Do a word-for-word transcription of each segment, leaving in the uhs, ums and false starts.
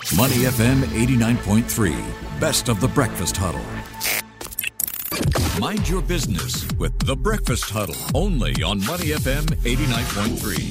Money F M eighty-nine point three, best of the Breakfast Huddle. Mind your business with the Breakfast Huddle, only on Money F M eighty-nine point three.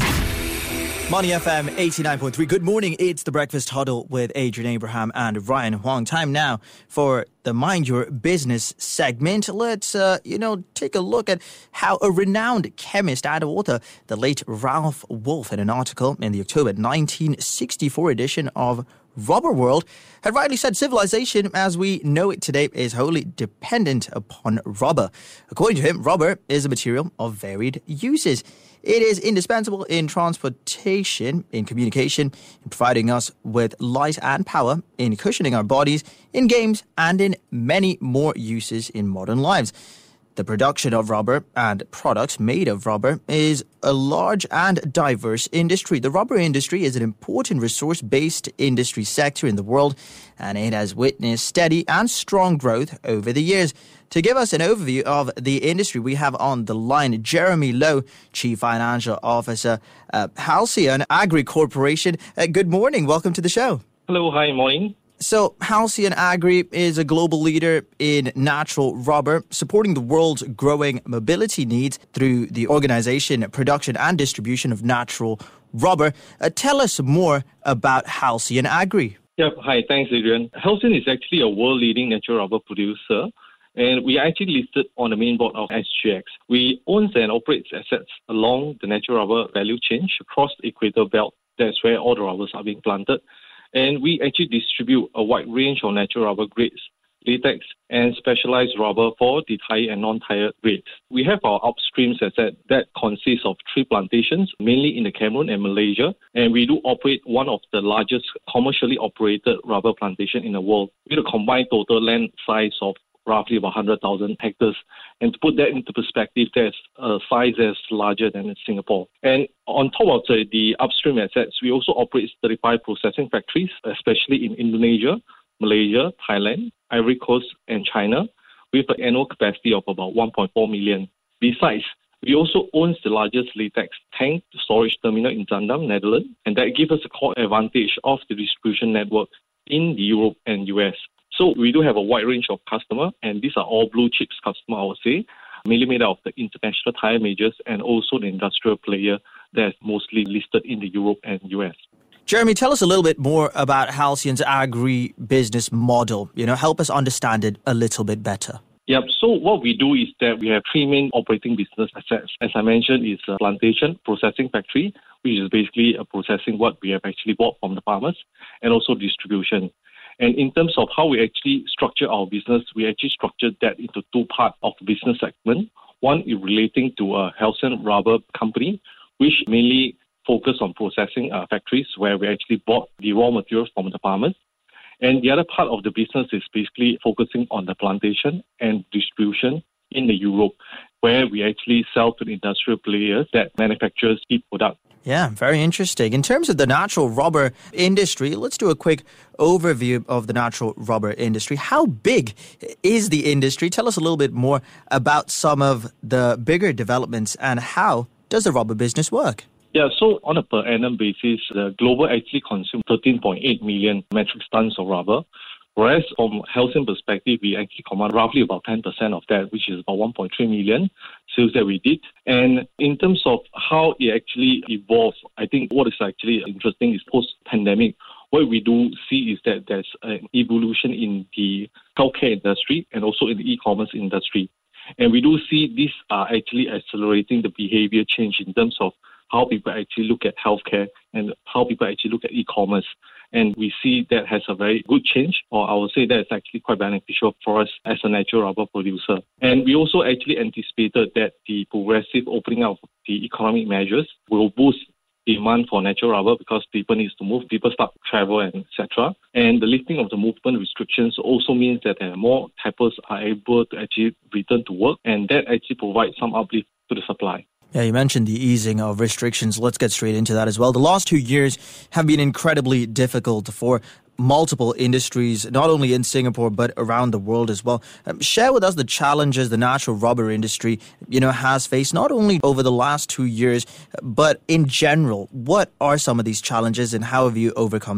Money F M eighty-nine point three. Good morning. It's the Breakfast Huddle with Adrian Abraham and Ryan Huang. Time now for the Mind Your Business segment. Let's, uh, you know, take a look at how a renowned chemist and author, the late Ralph Wolf, in an article in the October nineteen sixty-four edition of Rubber World, had rightly said civilization as we know it today is wholly dependent upon rubber. According to him, rubber is a material of varied uses. It is indispensable in transportation, in communication, in providing us with light and power, in cushioning our bodies, in games, and in many more uses in modern lives. The production of rubber and products made of rubber is a large and diverse industry. The rubber industry is an important resource-based industry sector in the world, and it has witnessed steady and strong growth over the years. To give us an overview of the industry, we have on the line Jeremy Lowe, Chief Financial Officer, uh, Halcyon Agri Corporation. Uh, good morning. Welcome to the show. Hello. Hi. Morning. So, Halcyon Agri is a global leader in natural rubber, supporting the world's growing mobility needs through the organization, production and distribution of natural rubber. Uh, tell us more about Halcyon Agri. Yeah, hi. Thanks, Adrian. Halcyon is actually a world-leading natural rubber producer, and we are actually listed on the main board of S G X. We own and operate assets along the natural rubber value chain across the equator belt. That's where all the rubbers are being planted. And we actually distribute a wide range of natural rubber grades, latex, and specialized rubber for the tire and non-tire grades. We have our upstream asset that consists of tree plantations, mainly in the Cameroon and Malaysia, and we do operate one of the largest commercially operated rubber plantation in the world, with a combined total land size of roughly about one hundred thousand hectares. And to put that into perspective, that's a size that's larger than in Singapore. And on top of the, the upstream assets, we also operate thirty-five processing factories, especially in Indonesia, Malaysia, Thailand, Ivory Coast, and China, with an annual capacity of about one point four million. Besides, we also own the largest latex tank storage terminal in Zaandam, Netherlands, and that gives us a core advantage of the distribution network in Europe and U S. So we do have a wide range of customers, and these are all blue chips customers, I would say, mainly made out of the international tire majors and also the industrial player that's mostly listed in the Europe and U S. Jeremy, tell us a little bit more about Halcyon's agri-business model. You know, help us understand it a little bit better. Yep. So what we do is that we have three main operating business assets. As I mentioned, is a plantation processing factory, which is basically a processing what we have actually bought from the farmers, and also distribution. And in terms of how we actually structure our business, we actually structured that into two parts of the business segment. One is relating to a Halcyon Rubber company, which mainly focus on processing uh, factories where we actually bought the raw materials from the farmers. And the other part of the business is basically focusing on the plantation and distribution in the Europe, where we actually sell to the industrial players that manufactures key products. Yeah, very interesting. In terms of the natural rubber industry, let's do a quick overview of the natural rubber industry. How big is the industry? Tell us a little bit more about some of the bigger developments and how does the rubber business work? Yeah, so on a per annum basis, the global actually consumes thirteen point eight million metric tons of rubber. Whereas from Halcyon perspective, we actually command roughly about ten percent of that, which is about one point three million sales that we did. And in terms of how it actually evolved, I think what is actually interesting is post-pandemic, what we do see is that there's an evolution in the healthcare industry and also in the e-commerce industry. And we do see these are actually accelerating the behavior change in terms of how people actually look at healthcare and how people actually look at e-commerce. And we see that has a very good change, or I would say that it's actually quite beneficial for us as a natural rubber producer. And we also actually anticipated that the progressive opening up of the economic measures will boost demand for natural rubber because people need to move, people start to travel, and et cetera. And the lifting of the movement restrictions also means that uh, more tappers are able to actually return to work, and that actually provides some uplift to the supply. Yeah, you mentioned the easing of restrictions. Let's get straight into that as well. The last two years have been incredibly difficult for multiple industries, not only in Singapore, but around the world as well. Um, share with us the challenges the natural rubber industry, you know, has faced, not only over the last two years, but in general. What are some of these challenges and how have you overcome them?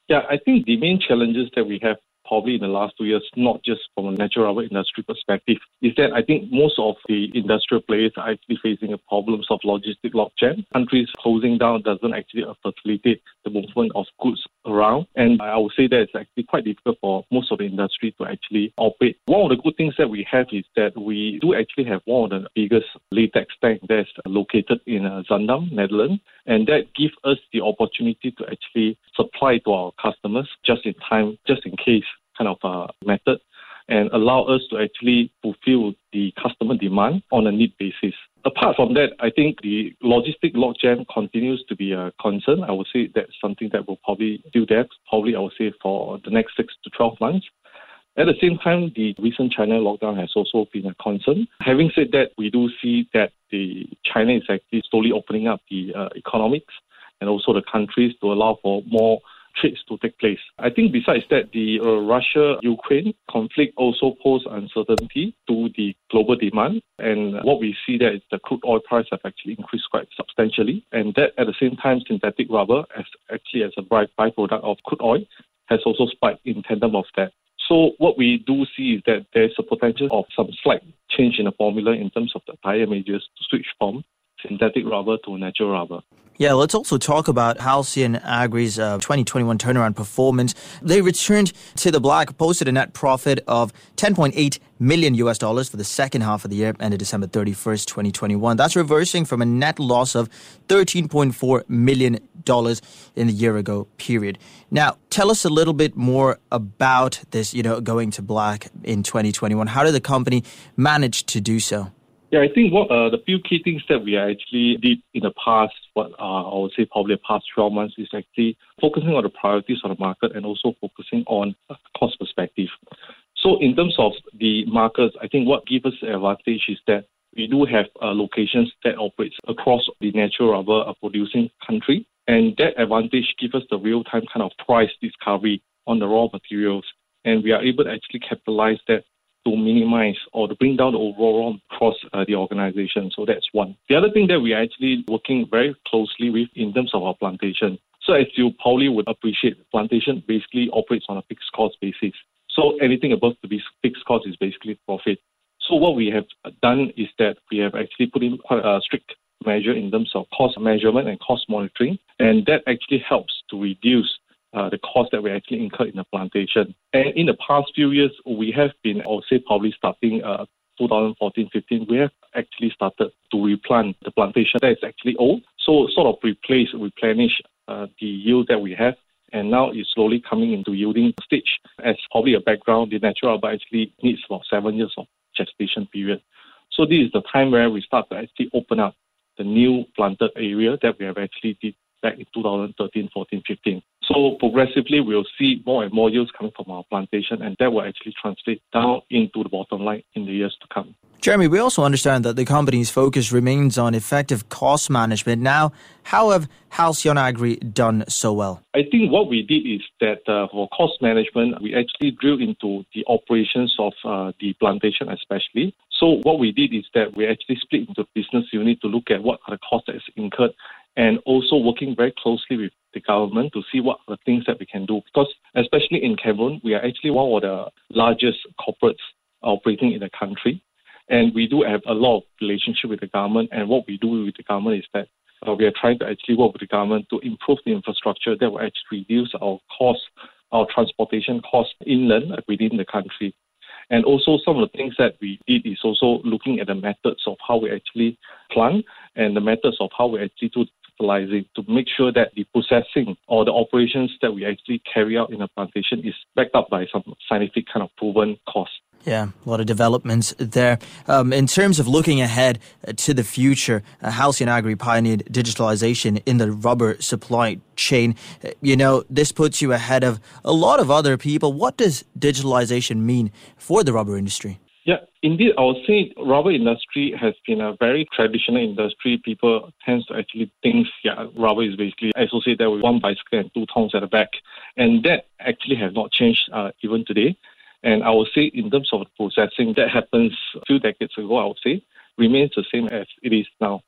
Yeah, I think the main challenges that we have probably in the last two years, not just from a natural rubber industry perspective, is that I think most of the industrial players are actually facing a problems of logistic logjam. Countries closing down doesn't actually facilitate the movement of goods around. And I would say that it's actually quite difficult for most of the industry to actually operate. One of the good things that we have is that we do actually have one of the biggest latex tanks that's located in uh, Zaandam, Netherlands. And that gives us the opportunity to actually supply to our customers just in time, just in case kind of uh, method, and allow us to actually fulfill the customer demand on a need basis. Apart from that, I think the logistic logjam continues to be a concern. I would say that's something that will probably do that, probably I would say for the next six to twelve months. At the same time, the recent China lockdown has also been a concern. Having said that, we do see that the China is actually slowly opening up the uh, economics and also the countries to allow for more trades to take place. I think besides that, the uh, Russia-Ukraine conflict also poses uncertainty to the global demand. And what we see there is the crude oil price have actually increased quite substantially. And that at the same time, synthetic rubber, as actually as a byproduct of crude oil, has also spiked in tandem of that. So what we do see is that there's a potential of some slight change in the formula in terms of the tire majors to switch from synthetic rubber to natural rubber. Yeah, let's also talk about Halcyon Agri's uh, twenty twenty-one turnaround performance. They returned to the black, posted a net profit of ten point eight million U S dollars for the second half of the year, ended December thirty-first, twenty twenty-one. That's reversing from a net loss of thirteen point four million dollars in the year ago period. Now, tell us a little bit more about this, you know, going to black in twenty twenty-one. How did the company manage to do so? Yeah, I think what uh, the few key things that we actually did in the past, what uh, I would say probably the past twelve months, is actually focusing on the priorities of the market and also focusing on a cost perspective. So in terms of the markets, I think what gives us an advantage is that we do have uh, locations that operate across the natural rubber producing country, and that advantage gives us the real-time kind of price discovery on the raw materials, and we are able to actually capitalize that to minimize or to bring down the overall across uh, the organization. So that's one. The other thing that we are actually working very closely with in terms of our plantation. So as you probably would appreciate, plantation basically operates on a fixed cost basis. So anything above the fixed cost is basically profit. So what we have done is that we have actually put in quite a strict measure in terms of cost measurement and cost monitoring, and that actually helps to reduce Uh, the cost that we actually incur in the plantation. And in the past few years, we have been, I would say probably starting uh, twenty fourteen fifteen, we have actually started to replant the plantation that is actually old. So sort of replace, replenish uh, the yield that we have. And now it's slowly coming into yielding stage. As probably a background, the natural rubber actually needs about seven years of gestation period. So this is the time where we start to actually open up the new planted area that we have actually did back in twenty thirteen, fourteen, fifteen. So progressively, we'll see more and more yields coming from our plantation, and that will actually translate down into the bottom line in the years to come. Jeremy, we also understand that the company's focus remains on effective cost management. Now, how have Halcyon Agri done so well? I think what we did is that uh, for cost management, we actually drilled into the operations of uh, the plantation especially. So what we did is that we actually split into business unit to look at what are the costs that is incurred, and also working very closely with the government to see what are the things that we can do. Because especially in Cameroon, we are actually one of the largest corporates operating in the country. And we do have a lot of relationship with the government. And what we do with the government is that uh, we are trying to actually work with the government to improve the infrastructure that will actually reduce our costs, our transportation costs inland within the country. And also some of the things that we did is also looking at the methods of how we actually plant and the methods of how we actually do fertilizing to make sure that the processing or the operations that we actually carry out in a plantation is backed up by some scientific kind of proven costs. Yeah, a lot of developments there. Um, in terms of looking ahead to the future, uh, Halcyon Agri pioneered digitalization in the rubber supply chain. Uh, you know, this puts you ahead of a lot of other people. What does digitalization mean for the rubber industry? Yeah, indeed, I would say rubber industry has been a very traditional industry. People tend to actually think, yeah, rubber is basically associated with one bicycle and two tongs at the back. And that actually has not changed uh, even today. And I would say in terms of processing, that happens a few decades ago, I would say, remains the same as it is now.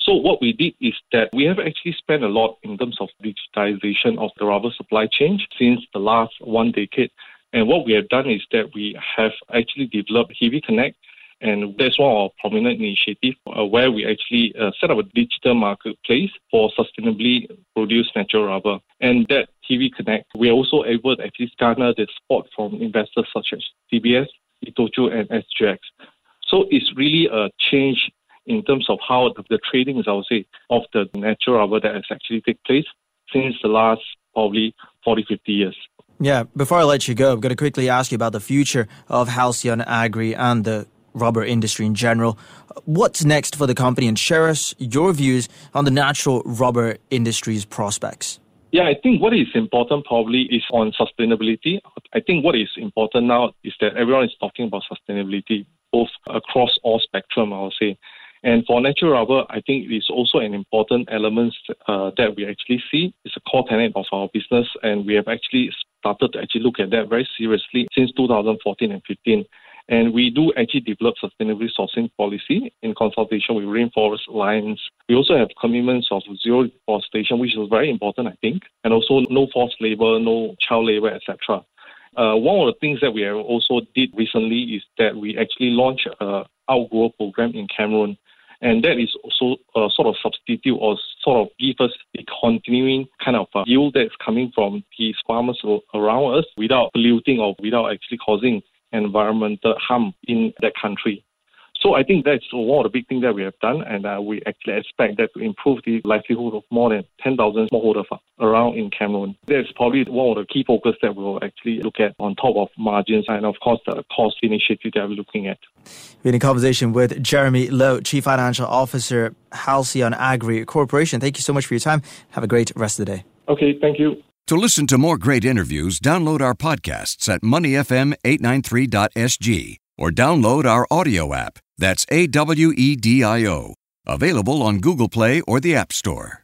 So what we did is that we have actually spent a lot in terms of digitization of the rubber supply chain since the last one decade. And what we have done is that we have actually developed Heavy Connect, and that's one of our prominent initiatives uh, where we actually uh, set up a digital marketplace for sustainably produced natural rubber. And that Heavy Connect, we are also able to actually garner the support from investors such as D B S, Itochu, and S G X. So it's really a change in terms of how the, the trading, as I would say, of the natural rubber that has actually taken place since the last probably forty, fifty years. Yeah, before I let you go, I'm going to quickly ask you about the future of Halcyon Agri and the rubber industry in general. What's next for the company, and share us your views on the natural rubber industry's prospects? Yeah, I think what is important probably is on sustainability. I think what is important now is that everyone is talking about sustainability, both across all spectrum, I would say. And for natural rubber, I think it is also an important element uh, that we actually see. It's a core tenet of our business, and we have actually started to actually look at that very seriously since two thousand fourteen and fifteen. And we do actually develop sustainable sourcing policy in consultation with Rainforest Alliance. We also have commitments of zero deforestation, which is very important, I think, and also no forced labor, no child labor, et cetera. Uh, one of the things that we have also did recently is that we actually launched an outgrower program in Cameroon. And that is also a sort of substitute or sort of give us a continuing kind of uh, yield that's coming from these farmers around us without polluting or without actually causing environmental harm in that country. So I think that's one of the big things that we have done, and uh, we actually expect that to improve the livelihood of more than ten thousand smallholder farms around in Cameroon. That's probably one of the key focus that we'll actually look at on top of margins and, of course, the cost initiative that we're looking at. We're in a conversation with Jeremy Loh, Chief Financial Officer, Halcyon Agri Corporation. Thank you so much for your time. Have a great rest of the day. Okay, thank you. To listen to more great interviews, download our podcasts at money f m eight nine three dot s g or download our audio app. That's A W E D I O. Available on Google Play or the App Store.